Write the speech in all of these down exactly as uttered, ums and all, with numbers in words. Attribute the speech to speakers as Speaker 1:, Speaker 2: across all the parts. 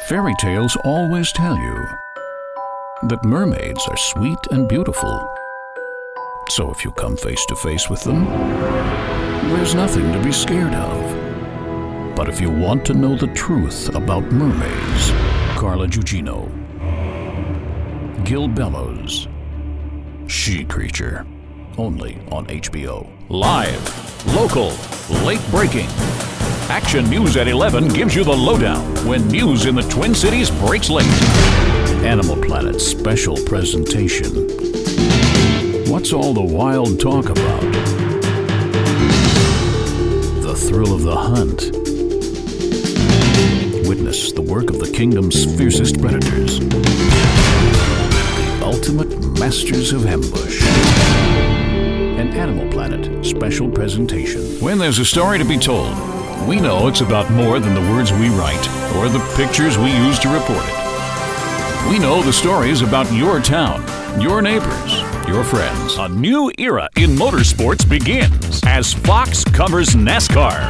Speaker 1: Fairy tales always tell you that mermaids are sweet and beautiful. So if you come face to face with them, there's nothing to be scared of. But if you want to know the truth about mermaids, Carla Gugino, Gil Bellows, She Creature, only on H B O. Live, local, late breaking. Action News at eleven gives you the lowdown when news in the Twin Cities breaks late. Animal Planet special presentation. What's all the wild talk about? The thrill of the hunt. Witness the work of the kingdom's fiercest predators. The ultimate masters of ambush. An Animal Planet special presentation. When there's a story to be told, we know it's about more than the words we write or the pictures we use to report it. We know the story is about your town, your neighbors, your friends. A new era in motorsports begins as Fox covers NASCAR.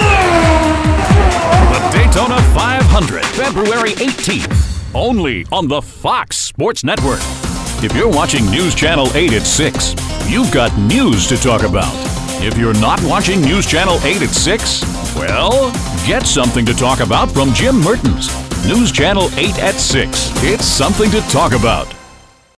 Speaker 1: The Daytona five hundred, February eighteenth, only on the Fox Sports Network. If you're watching News Channel eight at six, you've got news to talk about. If you're not watching News Channel eight at six, well, get something to talk about from Jim Mertens. News Channel eight at six. It's something to talk about.